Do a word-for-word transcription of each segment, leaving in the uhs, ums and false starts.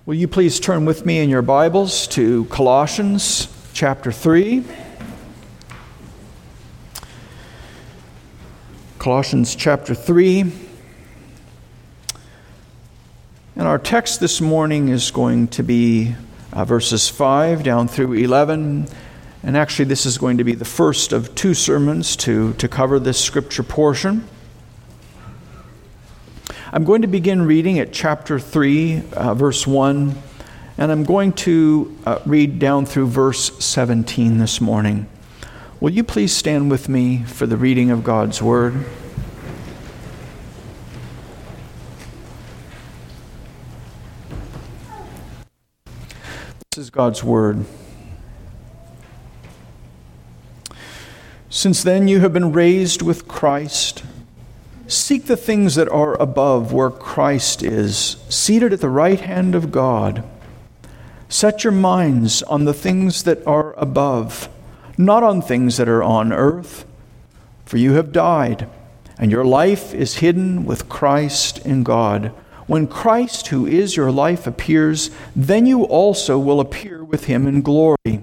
Will you please turn with me in your Bibles to Colossians chapter three. Colossians chapter three. And our text this morning is going to be uh, verses five down through eleven. And actually this is going to be the first of two sermons to, to cover this scripture portion. I'm going to begin reading at chapter three, uh, verse one, and I'm going to uh, read down through verse seventeen this morning. Will you please stand with me for the reading of God's Word? This is God's Word. Since then you have been raised with Christ. Seek the things that are above, where Christ is, seated at the right hand of God. Set your minds on the things that are above, not on things that are on earth. For you have died, and your life is hidden with Christ in God. When Christ, who is your life, appears, then you also will appear with him in glory.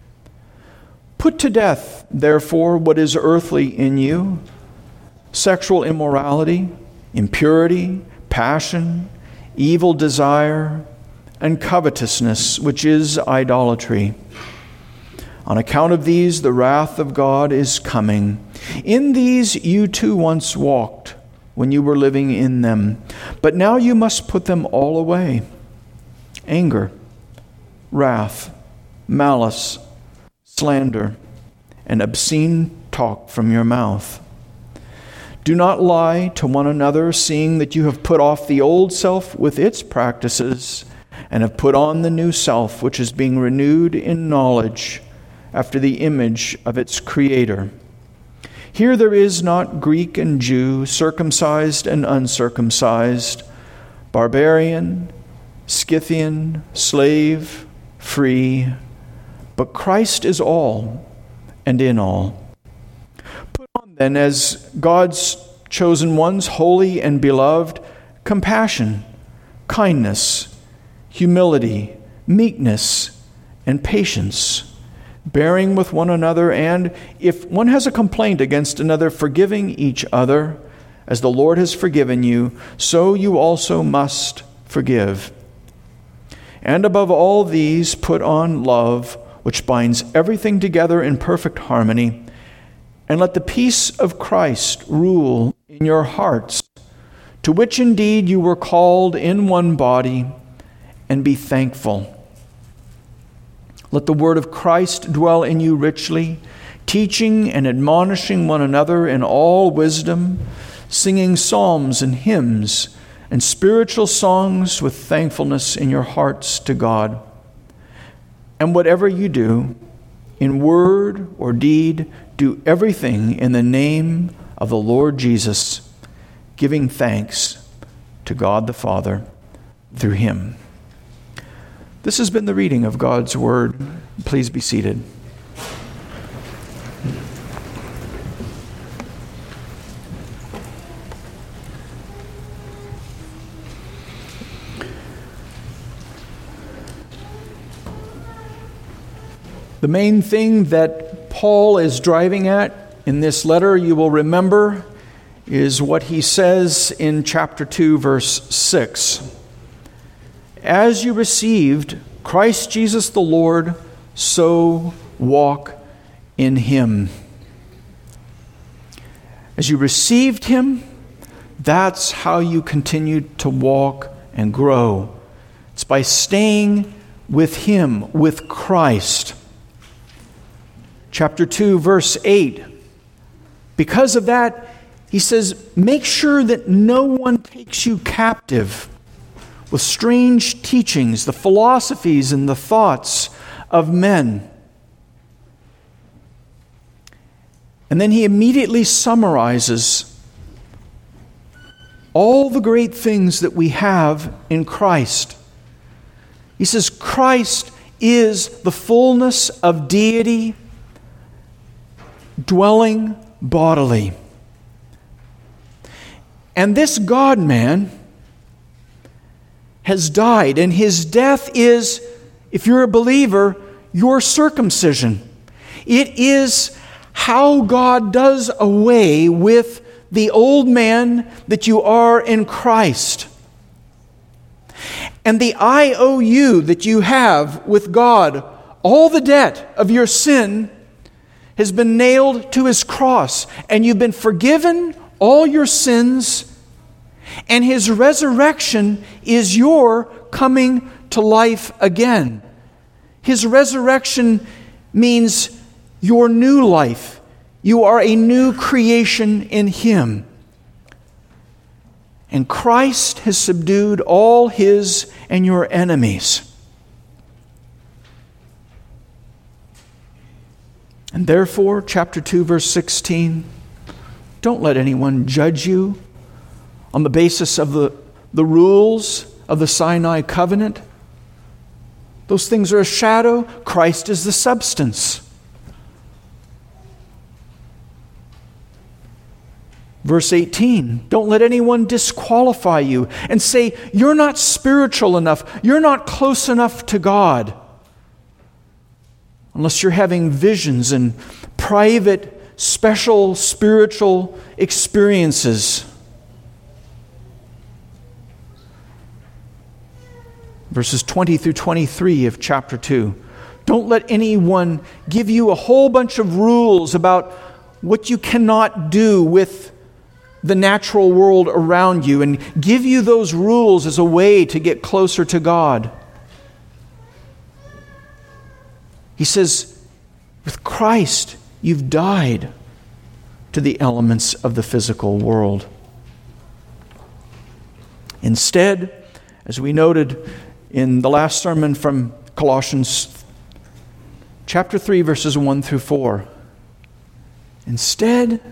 Put to death, therefore, what is earthly in you: sexual immorality, impurity, passion, evil desire, and covetousness, which is idolatry. On account of these, the wrath of God is coming. In these you too once walked when you were living in them, but now you must put them all away: anger, wrath, malice, slander, and obscene talk from your mouth. Do not lie to one another, seeing that you have put off the old self with its practices, and have put on the new self, which is being renewed in knowledge after the image of its Creator. Here there is not Greek and Jew, circumcised and uncircumcised, barbarian, Scythian, slave, free, but Christ is all and in all. Then, as God's chosen ones, holy and beloved, compassion, kindness, humility, meekness, and patience, bearing with one another, and if one has a complaint against another, forgiving each other, as the Lord has forgiven you, so you also must forgive. And above all these, put on love, which binds everything together in perfect harmony. And let the peace of Christ rule in your hearts, to which indeed you were called in one body, and be thankful. Let the word of Christ dwell in you richly, teaching and admonishing one another in all wisdom, singing psalms and hymns and spiritual songs with thankfulness in your hearts to God. And whatever you do, in word or deed, do everything in the name of the Lord Jesus, giving thanks to God the Father through him. This has been the reading of God's Word. Please be seated. The main thing that Paul is driving at in this letter, you will remember, is what he says in chapter two, verse six. As you received Christ Jesus the Lord, so walk in him. As you received him, that's how you continue to walk and grow. It's by staying with him, with Christ. Chapter two, verse eight. Because of that, he says, make sure that no one takes you captive with strange teachings, the philosophies and the thoughts of men. And then he immediately summarizes all the great things that we have in Christ. He says, Christ is the fullness of deity, dwelling bodily. And this God-man has died, and his death is, if you're a believer, your circumcision. It is how God does away with the old man that you are in Christ. And the I O U that you have with God, all the debt of your sin, has been nailed to his cross, and you've been forgiven all your sins, and his resurrection is your coming to life again. His resurrection means your new life. You are a new creation in him. And Christ has subdued all his and your enemies. And therefore, chapter two, verse sixteen, don't let anyone judge you on the basis of the, the rules of the Sinai covenant. Those things are a shadow. Christ is the substance. Verse eighteen, don't let anyone disqualify you and say, you're not spiritual enough, you're not close enough to God. Unless you're having visions and private, special spiritual experiences. Verses twenty through twenty-three of chapter two. Don't let anyone give you a whole bunch of rules about what you cannot do with the natural world around you and give you those rules as a way to get closer to God. He says, with Christ, you've died to the elements of the physical world. Instead, as we noted in the last sermon from Colossians chapter three, verses one through four, instead,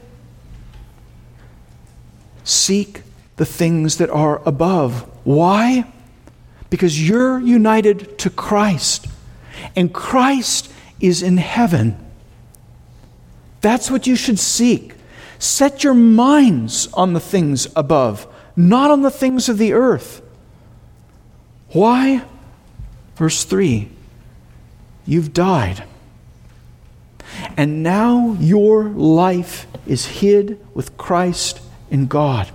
seek the things that are above. Why? Because you're united to Christ, and Christ is in heaven. That's what you should seek. Set your minds on the things above, not on the things of the earth. Why? Verse three, you've died, and now your life is hid with Christ in God.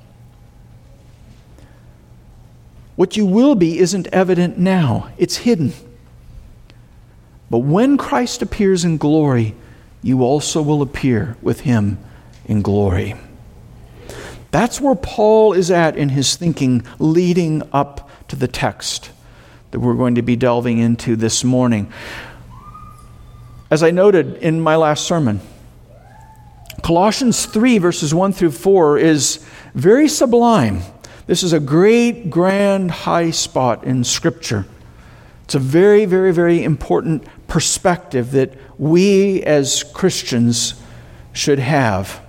What you will be isn't evident now. It's hidden. But when Christ appears in glory, you also will appear with him in glory. That's where Paul is at in his thinking leading up to the text that we're going to be delving into this morning. As I noted in my last sermon, Colossians three, verses one through four is very sublime. This is a great, grand, high spot in Scripture. It's a very, very, very important perspective that we as Christians should have.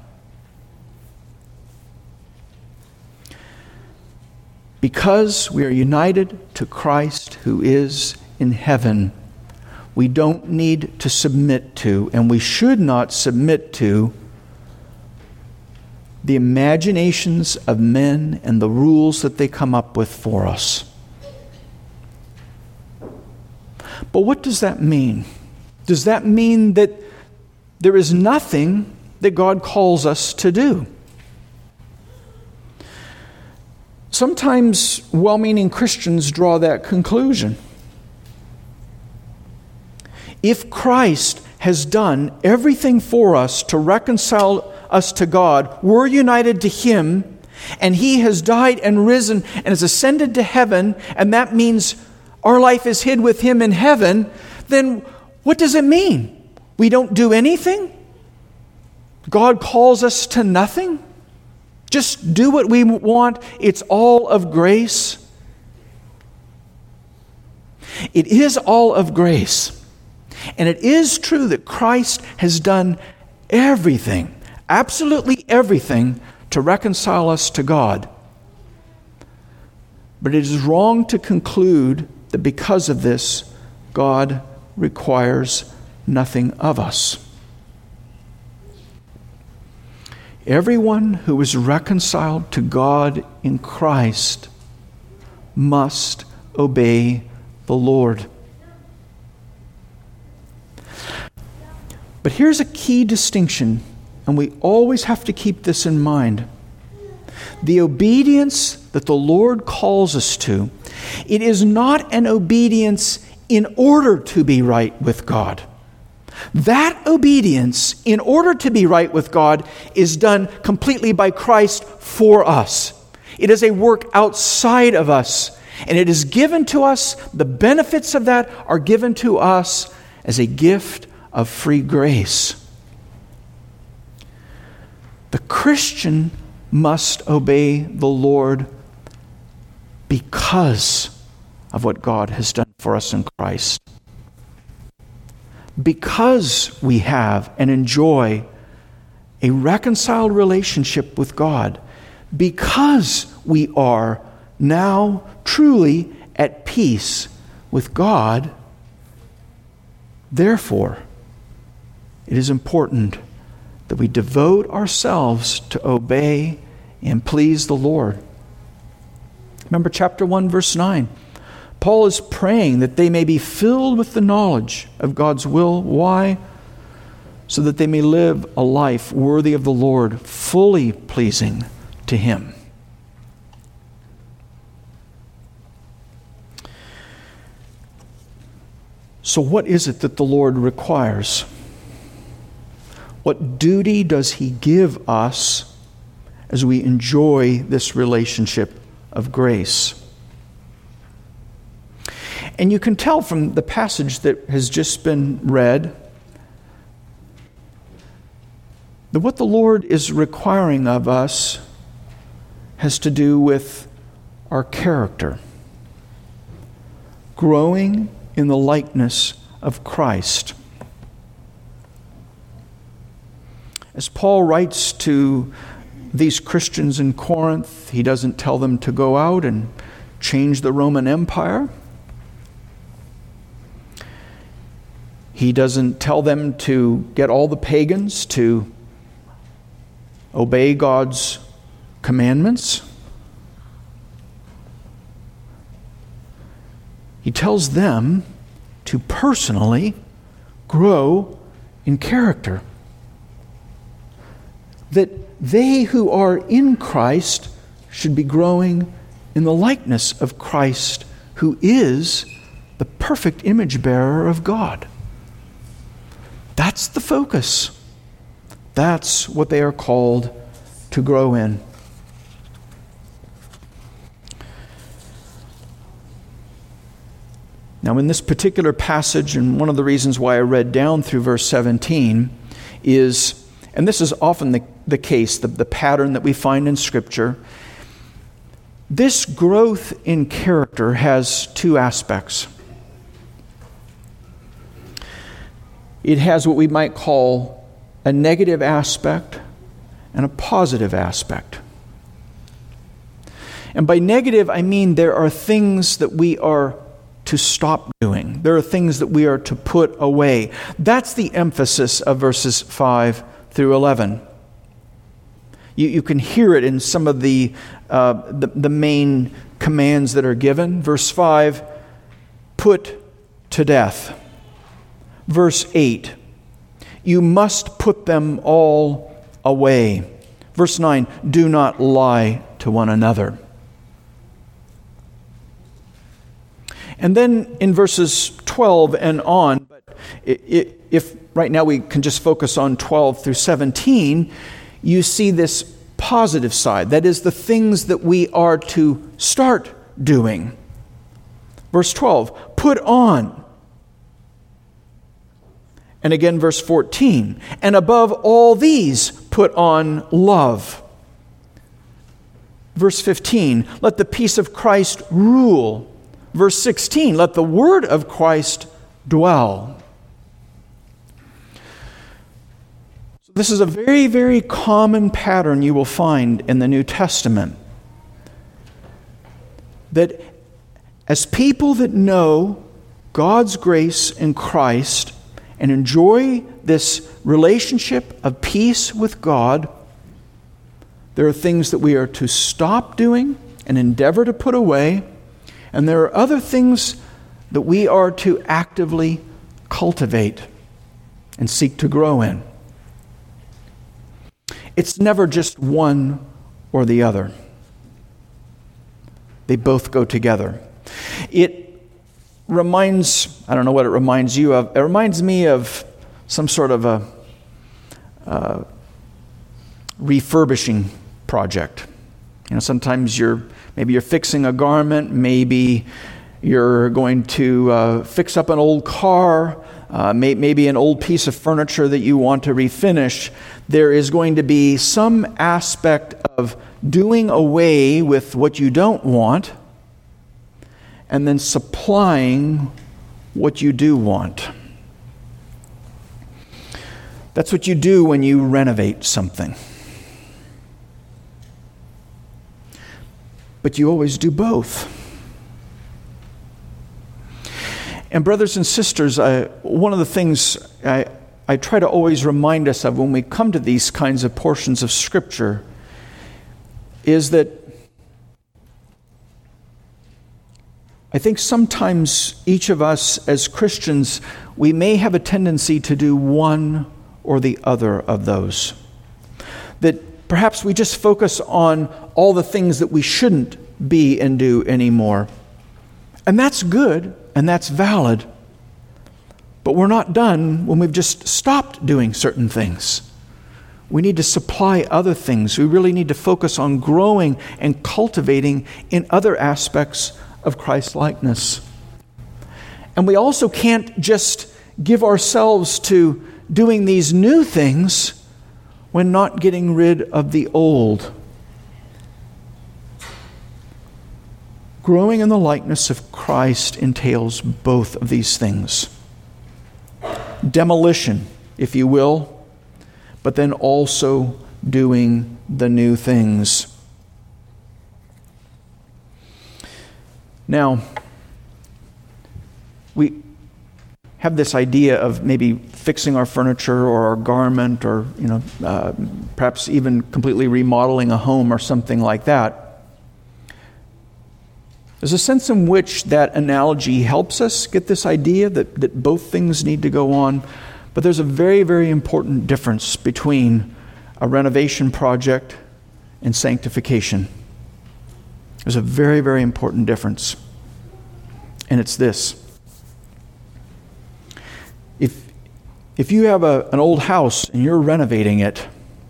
Because we are united to Christ who is in heaven, we don't need to submit to, and we should not submit to, the imaginations of men and the rules that they come up with for us. But what does that mean? Does that mean that there is nothing that God calls us to do? Sometimes well-meaning Christians draw that conclusion. If Christ has done everything for us to reconcile us to God, we're united to him, and he has died and risen and has ascended to heaven, and that means our life is hid with him in heaven, then what does it mean? We don't do anything? God calls us to nothing? Just do what we want? It's all of grace? It is all of grace. And it is true that Christ has done everything, absolutely everything, to reconcile us to God. But it is wrong to conclude that because of this, God requires nothing of us. Everyone who is reconciled to God in Christ must obey the Lord. But here's a key distinction, and we always have to keep this in mind. The obedience that the Lord calls us to, it is not an obedience in order to be right with God. That obedience, in order to be right with God, is done completely by Christ for us. It is a work outside of us, and it is given to us. The benefits of that are given to us as a gift of free grace. The Christian must obey the Lord because of what God has done for us in Christ. Because we have and enjoy a reconciled relationship with God, because we are now truly at peace with God, therefore, it is important that we devote ourselves to obey and please the Lord. Remember chapter one, verse nine. Paul is praying that they may be filled with the knowledge of God's will. Why? So that they may live a life worthy of the Lord, fully pleasing to Him. So what is it that the Lord requires? What duty does He give us as we enjoy this relationship of grace? And you can tell from the passage that has just been read that what the Lord is requiring of us has to do with our character, growing in the likeness of Christ. As Paul writes to these Christians in Corinth, he doesn't tell them to go out and change the Roman Empire. He doesn't tell them to get all the pagans to obey God's commandments. He tells them to personally grow in character. That they who are in Christ should be growing in the likeness of Christ, who is the perfect image bearer of God. That's the focus. That's what they are called to grow in. Now, in this particular passage, and one of the reasons why I read down through verse seventeen is, and this is often the, the case, the, the pattern that we find in Scripture, this growth in character has two aspects. It has what we might call a negative aspect and a positive aspect. And by negative, I mean there are things that we are to stop doing. There are things that we are to put away. That's the emphasis of verses five through eleven. You, you can hear it in some of the, uh, the, the main commands that are given. Verse five, put to death. Verse eight, you must put them all away. Verse nine, do not lie to one another. And then in verses twelve and on, but if right now we can just focus on twelve through seventeen, you see this positive side. That is the things that we are to start doing. Verse twelve, put on. And again, verse fourteen, and above all these, put on love. Verse fifteen, let the peace of Christ rule. Verse sixteen, let the word of Christ dwell. So this is a very, very common pattern you will find in the New Testament. That as people that know God's grace in Christ and enjoy this relationship of peace with God, there are things that we are to stop doing and endeavor to put away. And there are other things that we are to actively cultivate and seek to grow in. It's never just one or the other. They both go together. It reminds, I don't know what it reminds you of, it reminds me of some sort of a uh, refurbishing project. You know, sometimes you're, maybe you're fixing a garment, maybe you're going to uh, fix up an old car, uh, may, maybe an old piece of furniture that you want to refinish. There is going to be some aspect of doing away with what you don't want and then supplying what you do want. That's what you do when you renovate something. But you always do both. And brothers and sisters, I, one of the things I, I try to always remind us of when we come to these kinds of portions of Scripture is that I think sometimes each of us as Christians, we may have a tendency to do one or the other of those. That perhaps we just focus on all the things that we shouldn't be and do anymore. And that's good, and that's valid. But we're not done when we've just stopped doing certain things. We need to supply other things. We really need to focus on growing and cultivating in other aspects of Christ-likeness. And we also can't just give ourselves to doing these new things when not getting rid of the old. Growing in the likeness of Christ entails both of these things. Demolition, if you will, but then also doing the new things. Now, we have this idea of maybe fixing our furniture or our garment, or you know, uh, perhaps even completely remodeling a home or something like that. There's a sense in which that analogy helps us get this idea that, that both things need to go on, but there's a very, very important difference between a renovation project and sanctification. There's a very, very important difference, and it's this. If, if you have a, an old house and you're renovating it,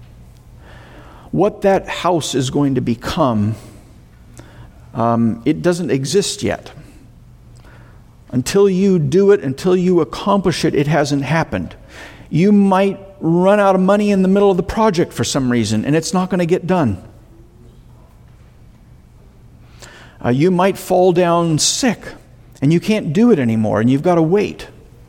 what that house is going to become, um, it doesn't exist yet. Until you do it, until you accomplish it, it hasn't happened. You might run out of money in the middle of the project for some reason, and it's not going to get done. Uh, you might fall down sick, and you can't do it anymore, and you've got to wait.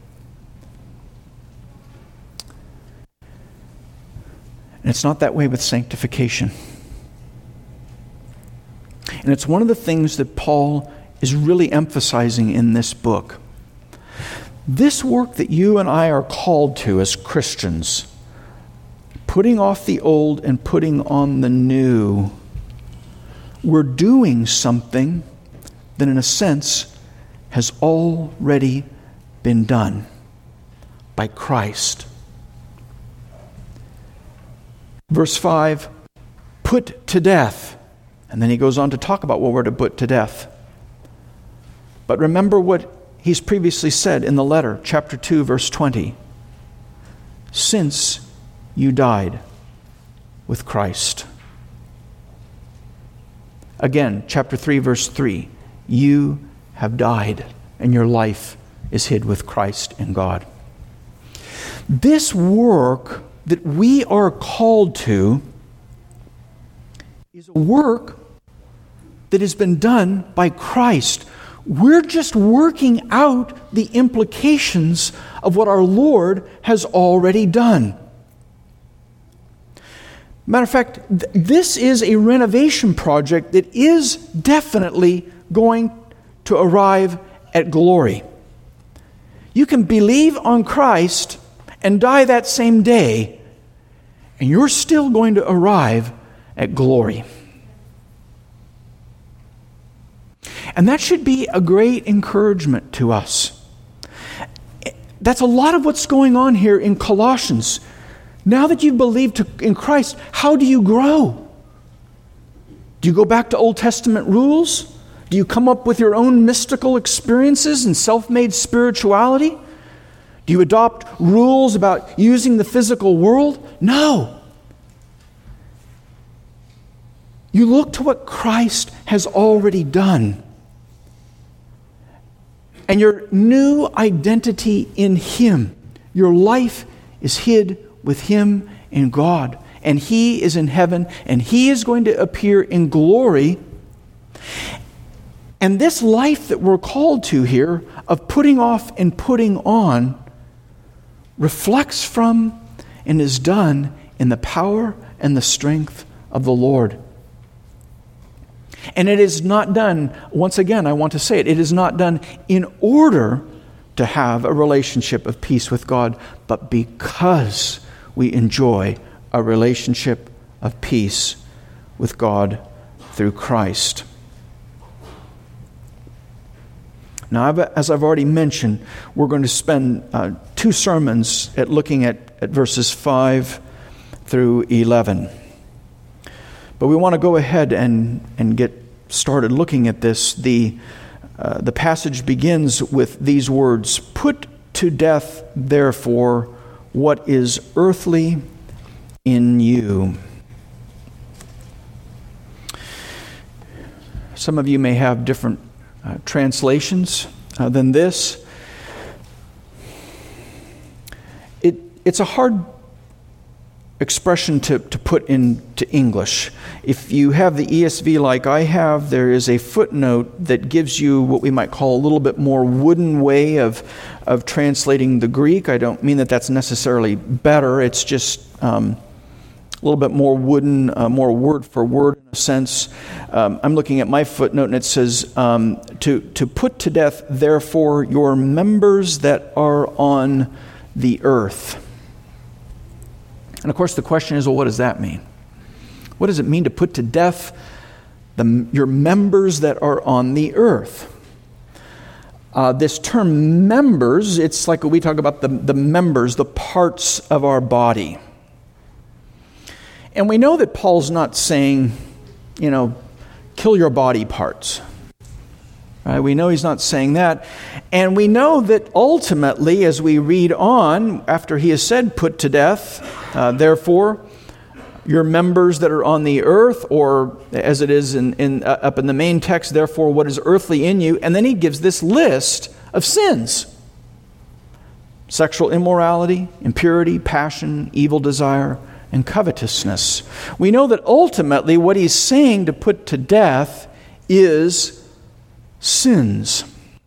And it's not that way with sanctification. And it's one of the things that Paul is really emphasizing in this book. This work that you and I are called to as Christians, putting off the old and putting on the new, we're doing something that in a sense has already been done by Christ. Verse five, put to death. And then he goes on to talk about what we're to put to death. But remember what he's previously said in the letter, chapter two, verse twenty. Since you died with Christ. Again, chapter three, verse three. You have died, and your life is hid with Christ in God. This work that we are called to is a work that has been done by Christ. We're just working out the implications of what our Lord has already done. Matter of fact, th- this is a renovation project that is definitely going to arrive at glory. You can believe on Christ and die that same day, and you're still going to arrive at glory. And that should be a great encouragement to us. That's a lot of what's going on here in Colossians. Now that you've believed to, in Christ, how do you grow? Do you go back to Old Testament rules? Do you come up with your own mystical experiences and self-made spirituality? Do you adopt rules about using the physical world? No. You look to what Christ has already done. And your new identity in Him, your life is hid with Him in God. And He is in heaven, and He is going to appear in glory. And this life that we're called to here, of putting off and putting on, reflects from and is done in the power and the strength of the Lord. And it is not done, once again, I want to say it, it is not done in order to have a relationship of peace with God, but because we enjoy a relationship of peace with God through Christ. Now, as I've already mentioned, we're going to spend uh, two sermons at looking at, at verses five through eleven. But we want to go ahead and, and get started looking at this. The, uh, the passage begins with these words, "Put to death, therefore, what is earthly in you." Some of you may have different uh, translations uh, than this. It, it's a hard expression to, to put into English. If you have the E S V like I have, there is a footnote that gives you what we might call a little bit more wooden way of, of translating the Greek. I don't mean that that's necessarily better. It's just um, a little bit more wooden, uh, more word for word in a sense. Um, I'm looking at my footnote and it says, um, to, to put to death, therefore, your members that are on the earth. And of course the question is, well, what does that mean? What does it mean to put to death the, your members that are on the earth? Uh, this term members, it's like we talk about the, the members, the parts of our body. And we know that Paul's not saying, you know, kill your body parts. Right? We know he's not saying that. And we know that ultimately, as we read on, after he has said, put to death, uh, therefore, your members that are on the earth, or as it is in, in uh, up in the main text, therefore, what is earthly in you. And then he gives this list of sins. Sexual immorality, impurity, passion, evil desire, and covetousness. We know that ultimately what he's saying to put to death is sins.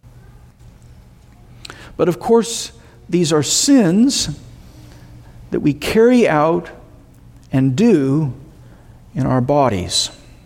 But of course, these are sins that we carry out and do in our bodies.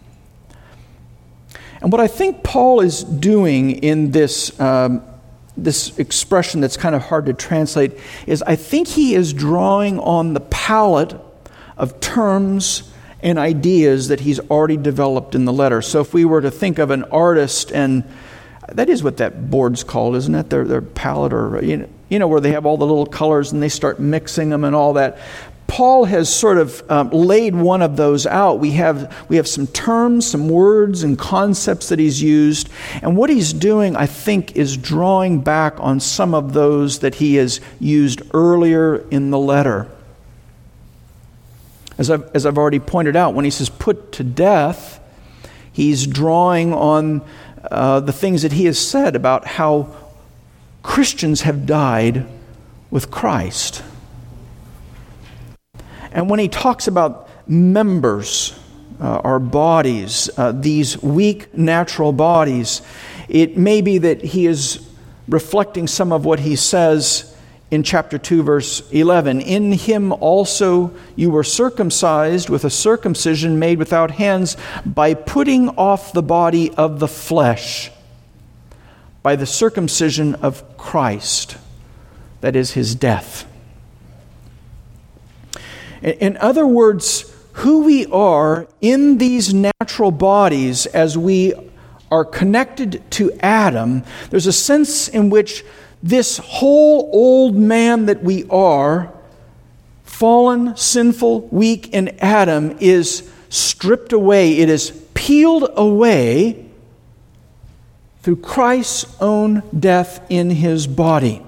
And what I think Paul is doing in this um, this expression that's kind of hard to translate is I think he is drawing on the palette of terms and ideas that he's already developed in the letter. So if we were to think of an artist, and that is what that board's called, isn't it? Their, their palette, or you know, you know, where they have all the little colors and they start mixing them and all that. Paul has sort of um, laid one of those out. We have we have some terms, some words and concepts that he's used. And what he's doing, I think, is drawing back on some of those that he has used earlier in the letter. As I've, as I've already pointed out, when he says put to death, he's drawing on uh, the things that he has said about how Christians have died with Christ. And when he talks about members, uh, our bodies, uh, these weak natural bodies, it may be that he is reflecting some of what he says in chapter two, verse eleven. In him also you were circumcised with a circumcision made without hands, by putting off the body of the flesh by the circumcision of Christ, that is his death. In other words, who we are in these natural bodies as we are connected to Adam, there's a sense in which this whole old man that we are, fallen, sinful, weak in Adam, is stripped away. It is peeled away through Christ's own death in his body.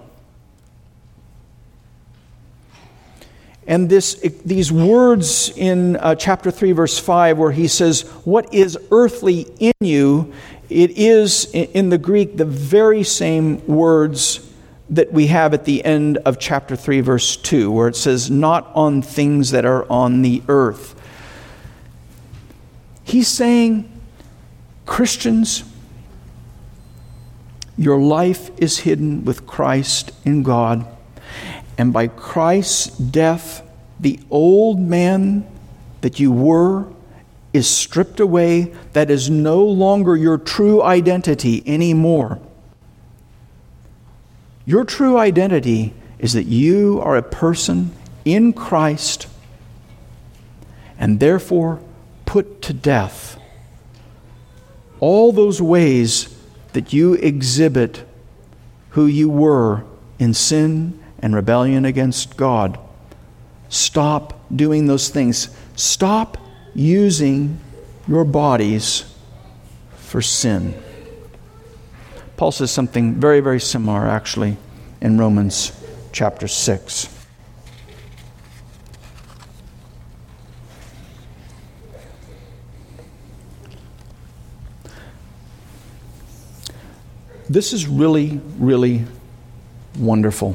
And this, these words in uh, chapter three, verse five, where he says, "What is earthly in you?" It is, in the Greek, the very same words that we have at the end of chapter three, verse two, where it says, "Not on things that are on the earth." He's saying, Christians, your life is hidden with Christ in God. And by Christ's death, the old man that you were is stripped away. That is no longer your true identity anymore. Your true identity is that you are a person in Christ and therefore put to death all those ways that you exhibit who you were in sin and rebellion against God. Stop doing those things. Stop using your bodies for sin. Paul says something very, very similar, actually, in Romans chapter six. This is really, really wonderful.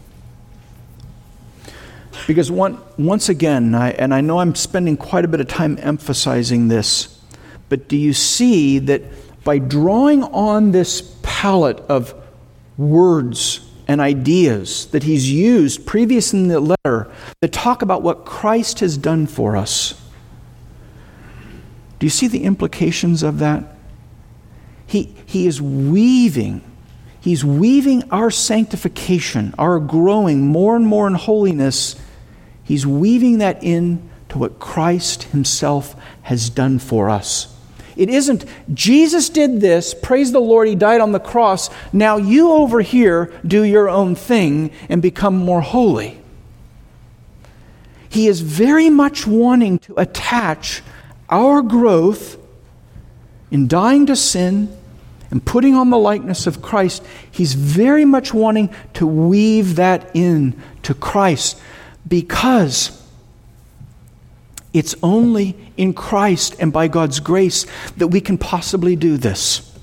Because one, once again, I, and I know I'm spending quite a bit of time emphasizing this, but do you see that by drawing on this palette of words and ideas that he's used previous in the letter that talk about what Christ has done for us, do you see the implications of that? He, he is weaving, he's weaving our sanctification, our growing more and more in holiness. He's weaving that in to what Christ himself has done for us. It isn't, Jesus did this, praise the Lord, he died on the cross, now you over here do your own thing and become more holy. He is very much wanting to attach our growth in dying to sin and putting on the likeness of Christ. He's very much wanting to weave that in to Christ, because it's only in Christ and by God's grace that we can possibly do this.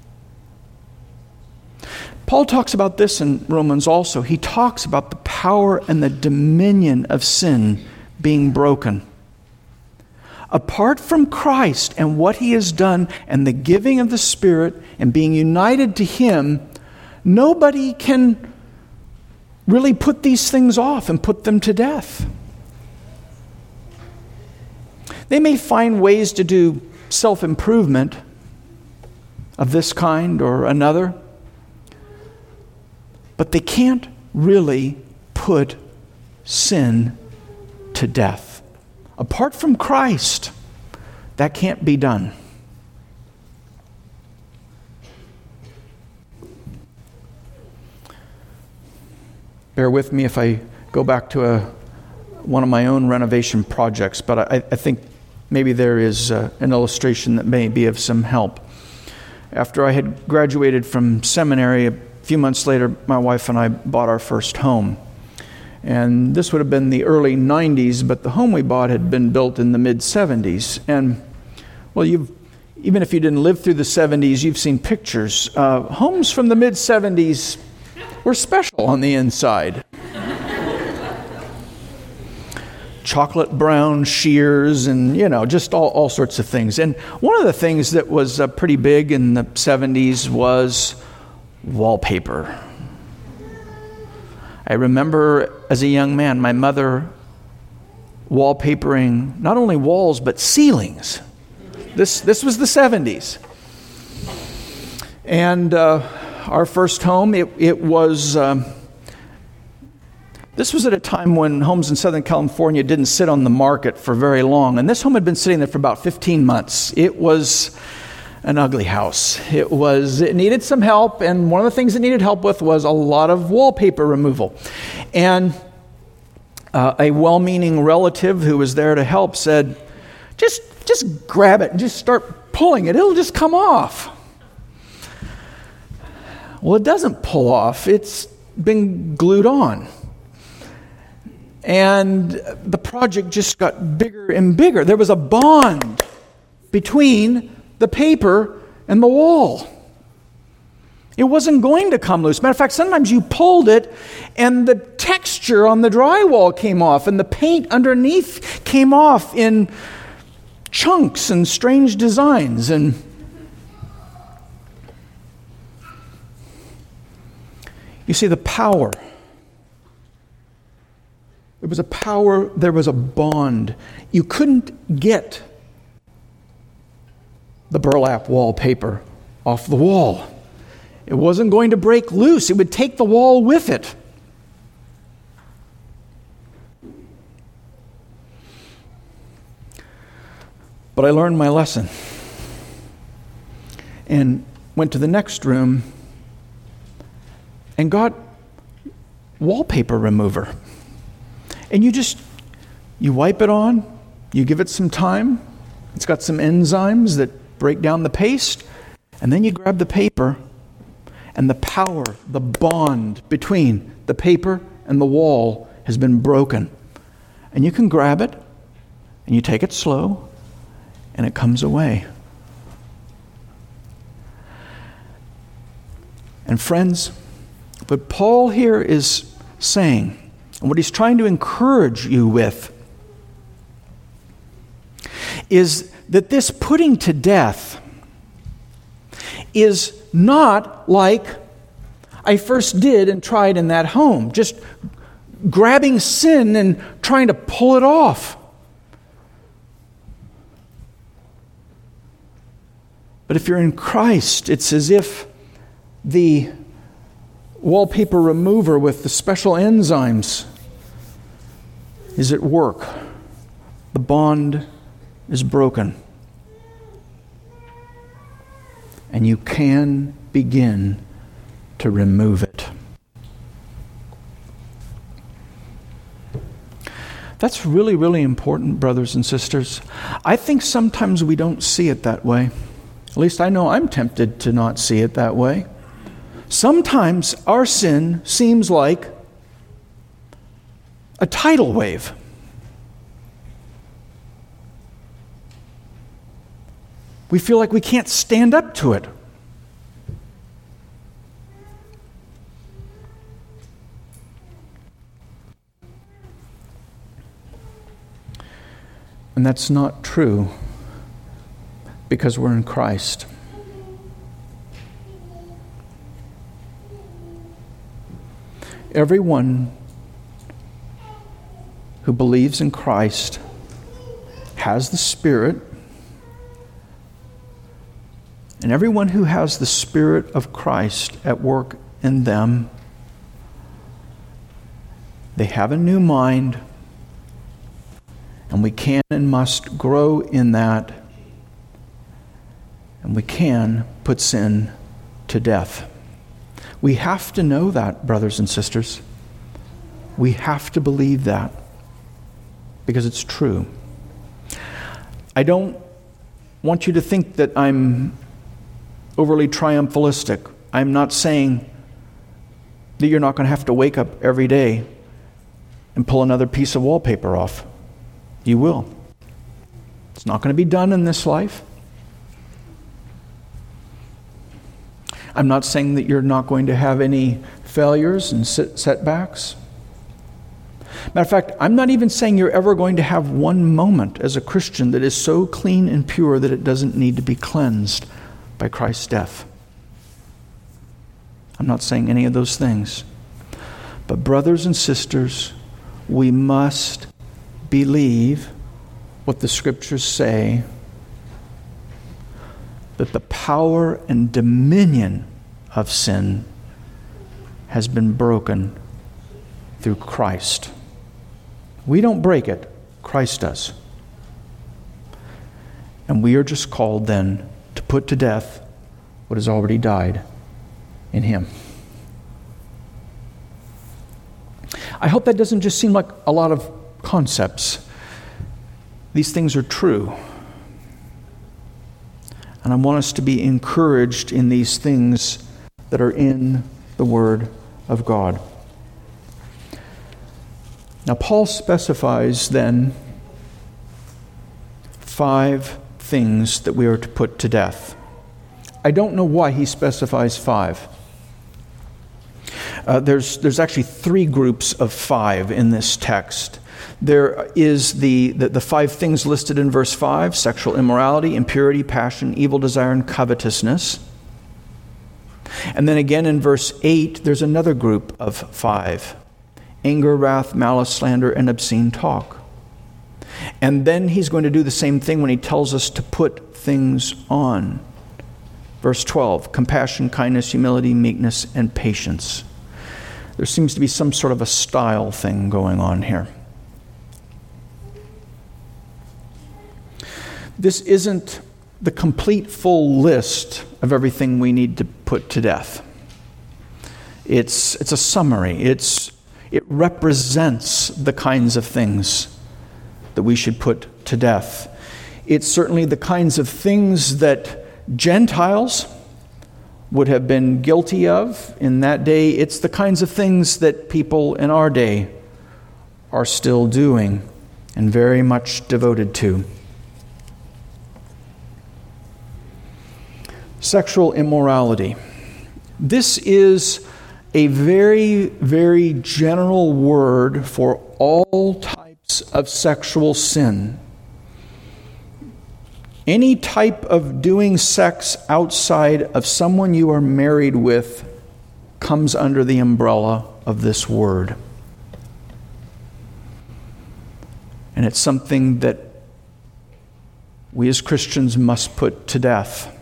Paul talks about this in Romans also. He talks about the power and the dominion of sin being broken. Apart from Christ and what he has done and the giving of the Spirit and being united to him, nobody can really put these things off and put them to death. They may find ways to do self-improvement of this kind or another, but they can't really put sin to death. Apart from Christ, that can't be done. Bear with me if I go back to a, one of my own renovation projects, but I, I think maybe there is uh, an illustration that may be of some help. After I had graduated from seminary, a few months later, my wife and I bought our first home. And this would have been the early nineties, but the home we bought had been built in the mid-seventies. And, well, you've even if you didn't live through the seventies, you've seen pictures. Uh, homes from the mid-seventies were special on the inside. Chocolate brown shears and, you know, just all, all sorts of things. And one of the things that was uh, pretty big in the seventies was wallpaper. I remember as a young man, my mother wallpapering not only walls, but ceilings. This, this was the seventies. And uh, our first home, it, it was... Um, This was at a time when homes in Southern California didn't sit on the market for very long. And this home had been sitting there for about fifteen months. It was an ugly house. It was, it needed some help, and one of the things it needed help with was a lot of wallpaper removal. And uh, a well-meaning relative who was there to help said, just, just grab it and just start pulling it. It'll just come off. Well, it doesn't pull off. It's been glued on. And the project just got bigger and bigger. There was a bond between the paper and the wall. It wasn't going to come loose. Matter of fact, sometimes you pulled it and the texture on the drywall came off and the paint underneath came off in chunks and strange designs. And you see the power. There was a power, there was a bond. You couldn't get the burlap wallpaper off the wall. It wasn't going to break loose. It would take the wall with it. But I learned my lesson and went to the next room and got wallpaper remover. And you just, you wipe it on, you give it some time. It's got some enzymes that break down the paste, and then you grab the paper, and the power, the bond between the paper and the wall has been broken. And you can grab it, and you take it slow, and it comes away. And friends, what Paul here is saying, and what he's trying to encourage you with, is that this putting to death is not like I first did and tried in that home, just grabbing sin and trying to pull it off. But if you're in Christ, it's as if the wallpaper remover with the special enzymes is at work. The bond is broken. And you can begin to remove it. That's really, really important, brothers and sisters. I think sometimes we don't see it that way. At least I know I'm tempted to not see it that way. Sometimes our sin seems like a tidal wave. We feel like we can't stand up to it. And that's not true because we're in Christ. Everyone who believes in Christ has the Spirit, and everyone who has the Spirit of Christ at work in them, they have a new mind, and we can and must grow in that, and we can put sin to death. We have to know that, brothers and sisters. We have to believe that because it's true. I don't want you to think that I'm overly triumphalistic. I'm not saying that you're not going to have to wake up every day and pull another piece of wallpaper off. You will. It's not going to be done in this life. I'm not saying that you're not going to have any failures and setbacks. Matter of fact, I'm not even saying you're ever going to have one moment as a Christian that is so clean and pure that it doesn't need to be cleansed by Christ's death. I'm not saying any of those things. But brothers and sisters, we must believe what the Scriptures say, that the power and dominion of sin has been broken through Christ. We don't break it, Christ does. And we are just called then to put to death what has already died in him. I hope that doesn't just seem like a lot of concepts. These things are true. And I want us to be encouraged in these things that are in the Word of God. Now, Paul specifies then five things that we are to put to death. I don't know why he specifies five. Uh, there's, there's actually three groups of five in this text. There is the, the, the five things listed in verse five: sexual immorality, impurity, passion, evil desire, and covetousness. And then again in verse eight, there's another group of five: anger, wrath, malice, slander, and obscene talk. And then he's going to do the same thing when he tells us to put things on. Verse twelve, compassion, kindness, humility, meekness, and patience. There seems to be some sort of a style thing going on here. This isn't the complete full list of everything we need to put to death. It's, it's a summary. It's, it represents the kinds of things that we should put to death. It's certainly the kinds of things that Gentiles would have been guilty of in that day. It's the kinds of things that people in our day are still doing and very much devoted to. Sexual immorality. This is a very, very general word for all types of sexual sin. Any type of doing sex outside of someone you are married with comes under the umbrella of this word. And it's something that we as Christians must put to death.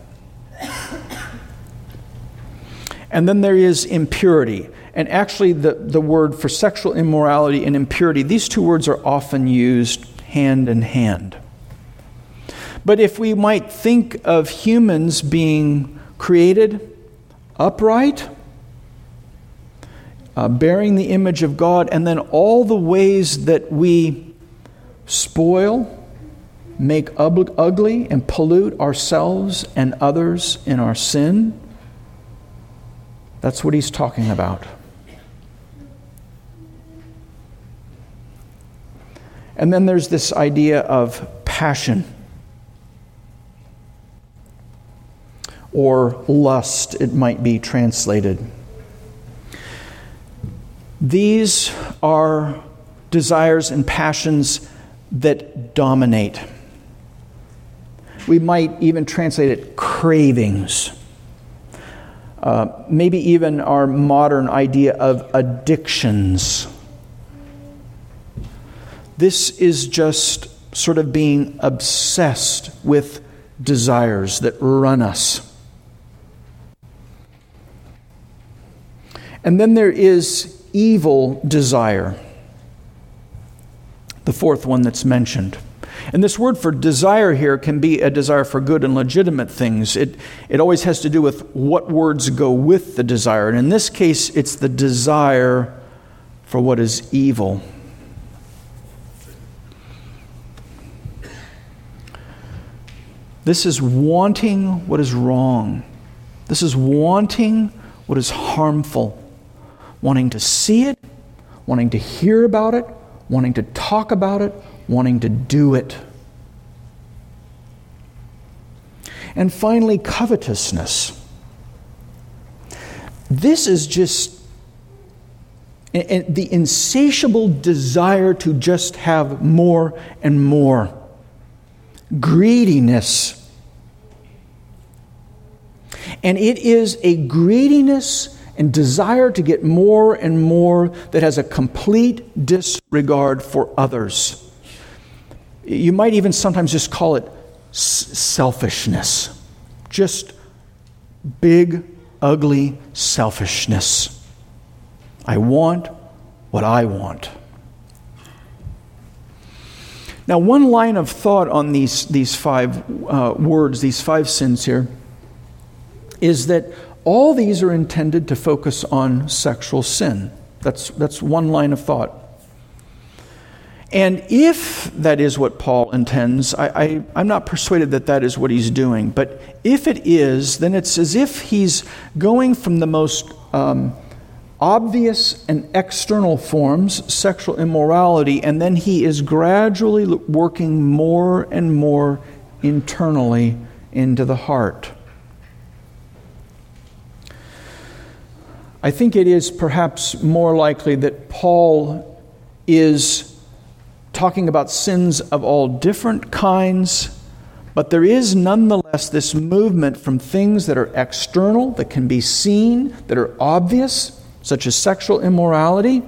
And then there is impurity. And actually the, the word for sexual immorality and impurity, these two words are often used hand in hand. But if we might think of humans being created upright, uh, bearing the image of God, and then all the ways that we spoil, make ugly, and pollute ourselves and others in our sin, that's what he's talking about. And then there's this idea of passion or lust, it might be translated. These are desires and passions that dominate. We might even translate it cravings. Uh, maybe even our modern idea of addictions. This is just sort of being obsessed with desires that run us. And then there is evil desire, the fourth one that's mentioned. And this word for desire here can be a desire for good and legitimate things. It, it always has to do with what words go with the desire. And in this case, it's the desire for what is evil. This is wanting what is wrong. This is wanting what is harmful. Wanting to see it, wanting to hear about it, wanting to talk about it, wanting to do it. And finally, covetousness. This is just the insatiable desire to just have more and more. Greediness. And it is a greediness and desire to get more and more that has a complete disregard for others. You might even sometimes just call it s- selfishness. Just big, ugly selfishness. I want what I want. Now, one line of thought on these, these five uh, words, these five sins here, is that all these are intended to focus on sexual sin. That's, that's one line of thought. And if that is what Paul intends, I, I, I'm not persuaded that that is what he's doing. But if it is, then it's as if he's going from the most um, obvious and external forms, sexual immorality, and then he is gradually working more and more internally into the heart. I think it is perhaps more likely that Paul is talking about sins of all different kinds, but there is nonetheless this movement from things that are external, that can be seen, that are obvious, such as sexual immorality,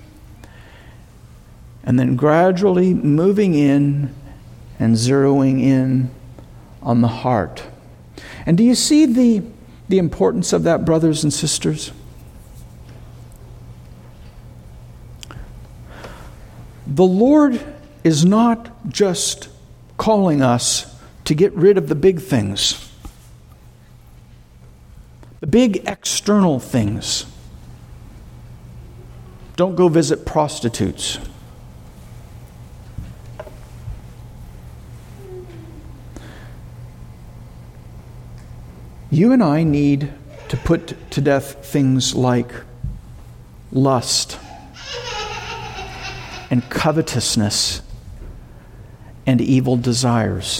and then gradually moving in and zeroing in on the heart. And do you see the, the importance of that, brothers and sisters? The Lord is not just calling us to get rid of the big things, the big external things. Don't go visit prostitutes. You and I need to put to death things like lust and covetousness and evil desires.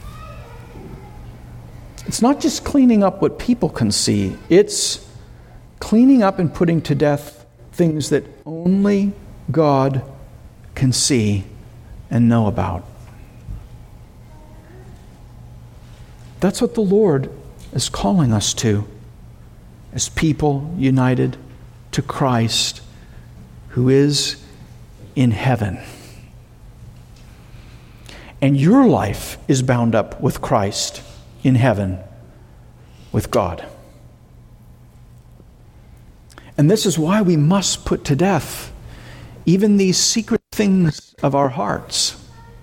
It's not just cleaning up what people can see. It's cleaning up and putting to death things that only God can see and know about. That's what the Lord is calling us to as people united to Christ, who is in heaven. And your life is bound up with Christ in heaven with God. And this is why we must put to death even these secret things of our hearts.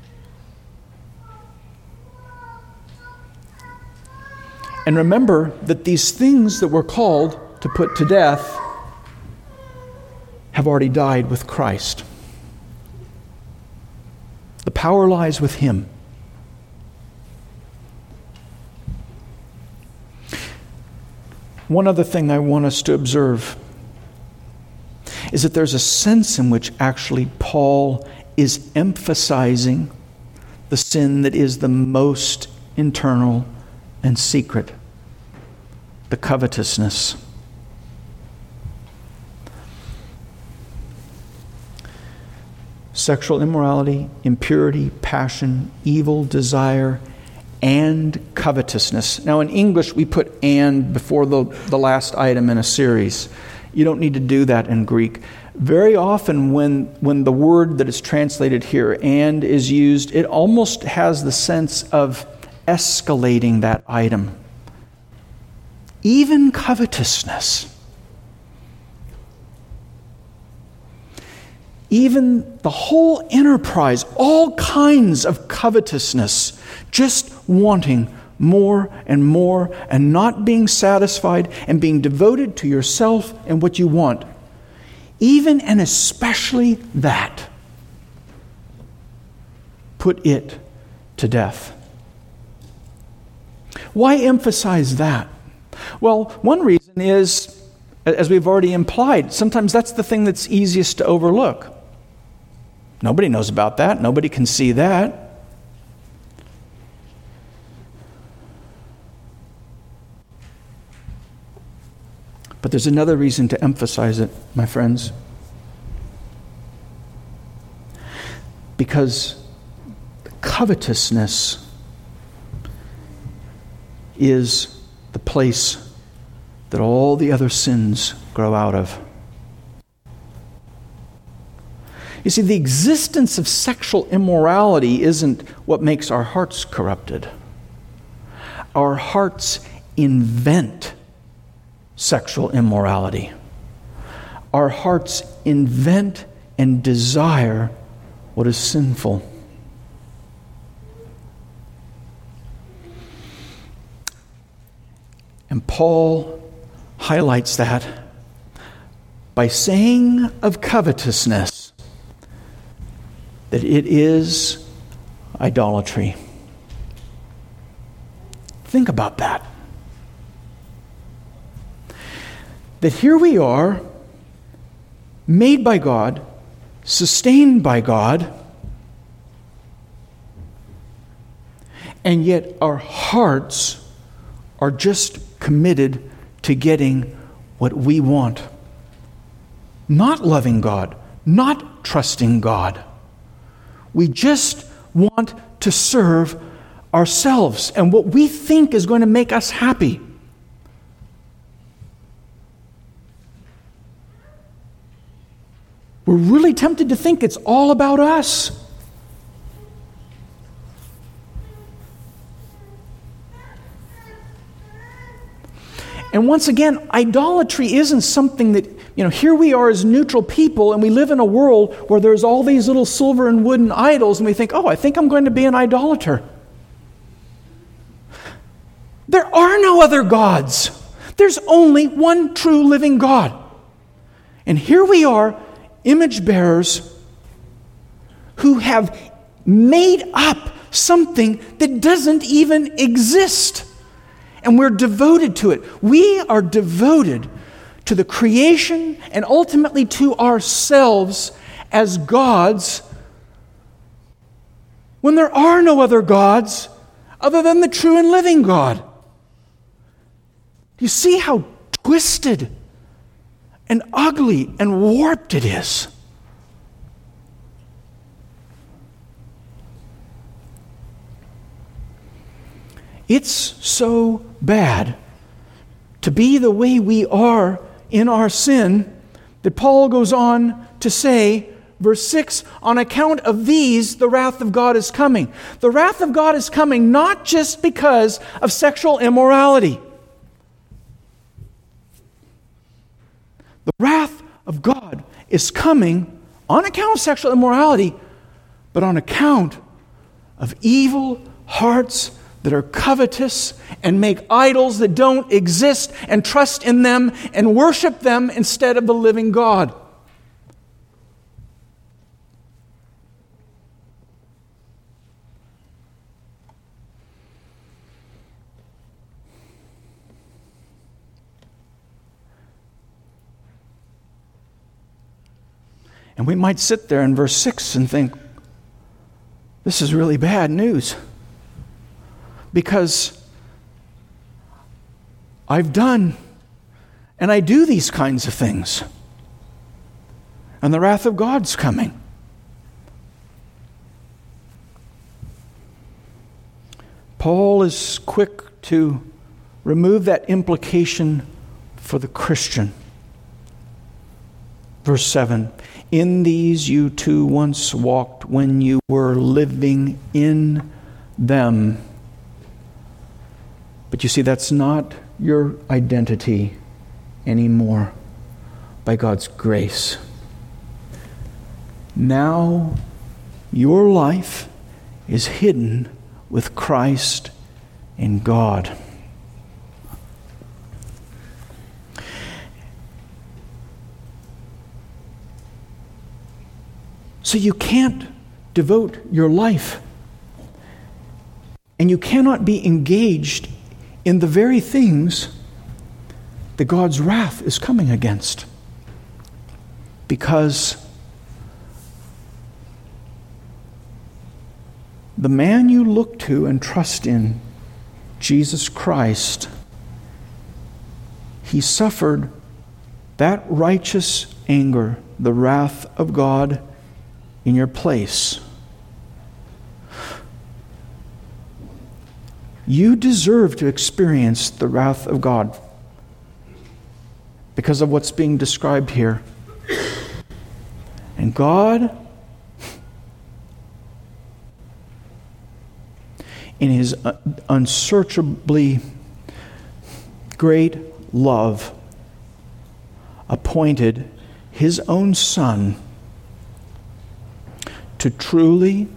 And remember that these things that we're called to put to death have already died with Christ. The power lies with Him. One other thing I want us to observe is that there's a sense in which actually Paul is emphasizing the sin that is the most internal and secret, the covetousness. Sexual immorality, impurity, passion, evil desire, and covetousness. Now in English we put "and" before the, the last item in a series. You don't need to do that in Greek. Very often when, when the word that is translated here, "and," is used, it almost has the sense of escalating that item. Even covetousness. Even the whole enterprise, all kinds of covetousness, just wanting more and more and not being satisfied and being devoted to yourself and what you want. Even and especially that. Put it to death. Why emphasize that? Well, one reason is, as we've already implied, sometimes that's the thing that's easiest to overlook. Nobody knows about that. Nobody can see that. But there's another reason to emphasize it, my friends. Because covetousness is the place that all the other sins grow out of. You see, the existence of sexual immorality isn't what makes our hearts corrupted. Our hearts invent sexual immorality. Our hearts invent and desire what is sinful. And Paul highlights that by saying of covetousness that it is idolatry. Think about that. That here we are, made by God, sustained by God, and yet our hearts are just committed to getting what we want. Not loving God, not trusting God. We just want to serve ourselves and what we think is going to make us happy. We're really tempted to think it's all about us. And once again, idolatry isn't something that, you know, here we are as neutral people and we live in a world where there's all these little silver and wooden idols and we think, oh, I think I'm going to be an idolater. There are no other gods. There's only one true living God. And here we are, image bearers who have made up something that doesn't even exist. And we're devoted to it. We are devoted to the creation and ultimately to ourselves as gods when there are no other gods other than the true and living God. Do you see how twisted and ugly and warped it is? It's so bad to be the way we are in our sin that Paul goes on to say, verse six, on account of these, the wrath of God is coming. The wrath of God is coming not just because of sexual immorality. The wrath of God is coming on account of sexual immorality, but on account of evil hearts that are covetous and make idols that don't exist and trust in them and worship them instead of the living God. And we might sit there in verse six and think, this is really bad news. Because I've done and I do these kinds of things. And the wrath of God's coming. Paul is quick to remove that implication for the Christian. Verse seven, in these you too once walked when you were living in them. But you see, that's not your identity anymore by God's grace. Now your life is hidden with Christ in God. So you can't devote your life and you cannot be engaged in the very things that God's wrath is coming against. Because the man you look to and trust in, Jesus Christ, he suffered that righteous anger, the wrath of God, in your place. You deserve to experience the wrath of God because of what's being described here. And God, in His unsearchably great love, appointed His own Son to truly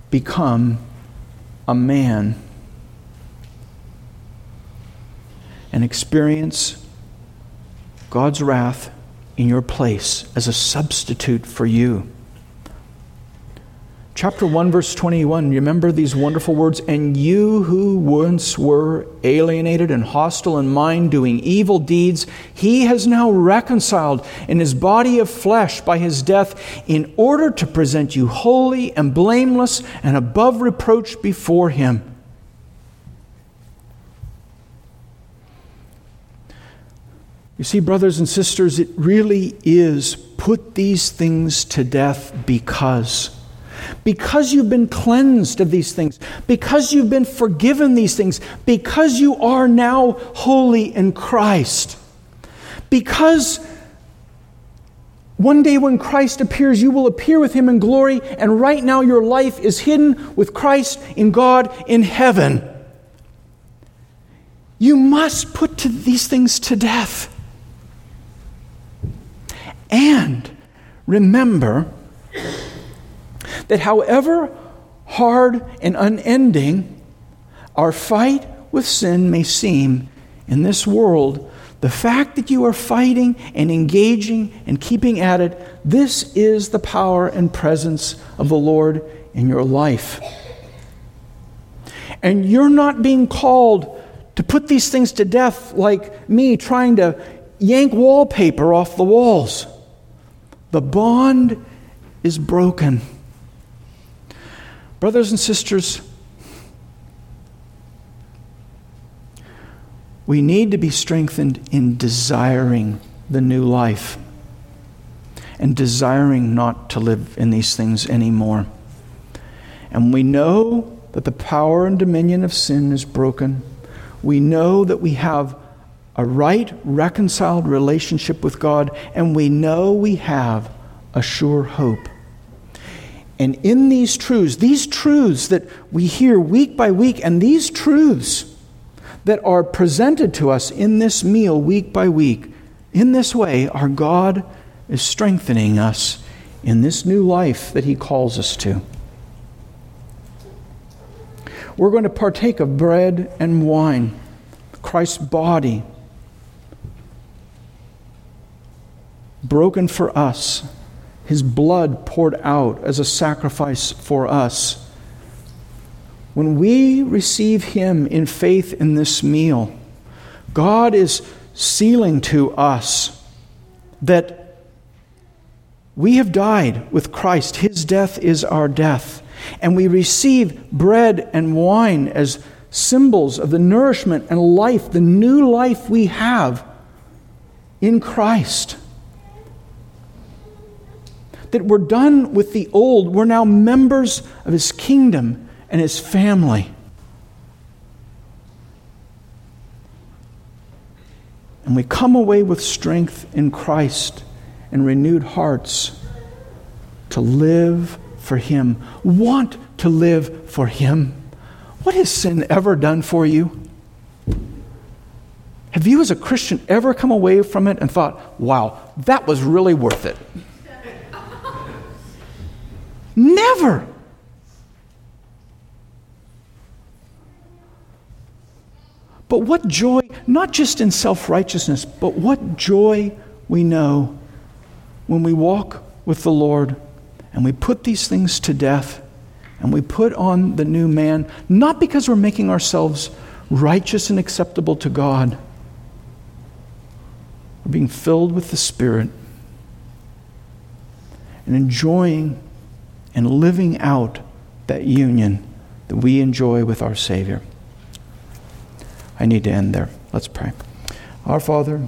become a man and experience God's wrath in your place as a substitute for you. Chapter one, verse twenty-one, remember these wonderful words, "And you who once were alienated and hostile in mind, doing evil deeds, he has now reconciled in his body of flesh by his death, in order to present you holy and blameless and above reproach before him." You see, brothers and sisters, it really is put these things to death because Because you've been cleansed of these things, because you've been forgiven these things, because you are now holy in Christ, because one day when Christ appears, you will appear with him in glory, and right now your life is hidden with Christ in God in heaven. You must put to these things to death. And remember that however hard and unending our fight with sin may seem in this world, the fact that you are fighting and engaging and keeping at it, this is the power and presence of the Lord in your life. And you're not being called to put these things to death like me trying to yank wallpaper off the walls. The bond is broken. Brothers and sisters, we need to be strengthened in desiring the new life and desiring not to live in these things anymore. And we know that the power and dominion of sin is broken. We know that we have a right, reconciled relationship with God, and we know we have a sure hope. And in these truths, these truths that we hear week by week, and these truths that are presented to us in this meal week by week, in this way, our God is strengthening us in this new life that he calls us to. We're going to partake of bread and wine, Christ's body, broken for us, his blood poured out as a sacrifice for us. When we receive him in faith in this meal, God is sealing to us that we have died with Christ. His death is our death. And we receive bread and wine as symbols of the nourishment and life, the new life we have in Christ. That we're done with the old. We're now members of his kingdom and his family. And we come away with strength in Christ and renewed hearts to live for him. Want to live for him. What has sin ever done for you? Have you as a Christian ever come away from it and thought, wow, that was really worth it? Never. But what joy, not just in self-righteousness, but what joy we know when we walk with the Lord and we put these things to death and we put on the new man, not because we're making ourselves righteous and acceptable to God. We're being filled with the Spirit and enjoying and living out that union that we enjoy with our Savior. I need to end there. Let's pray. Our Father,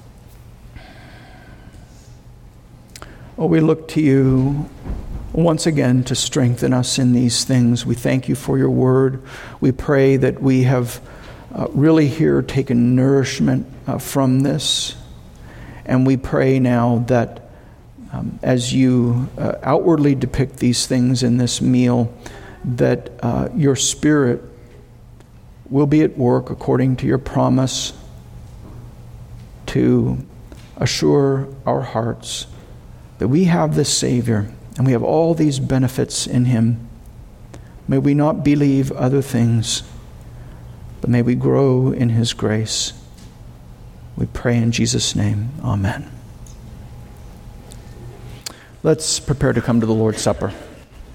oh, we look to you once again to strengthen us in these things. We thank you for your word. We pray that we have uh, really here taken nourishment uh, from this. And we pray now that Um, as you uh, outwardly depict these things in this meal, that uh, your Spirit will be at work according to your promise to assure our hearts that we have this Savior and we have all these benefits in him. May we not believe other things, but may we grow in his grace. We pray in Jesus' name. Amen. Let's prepare to come to the Lord's Supper.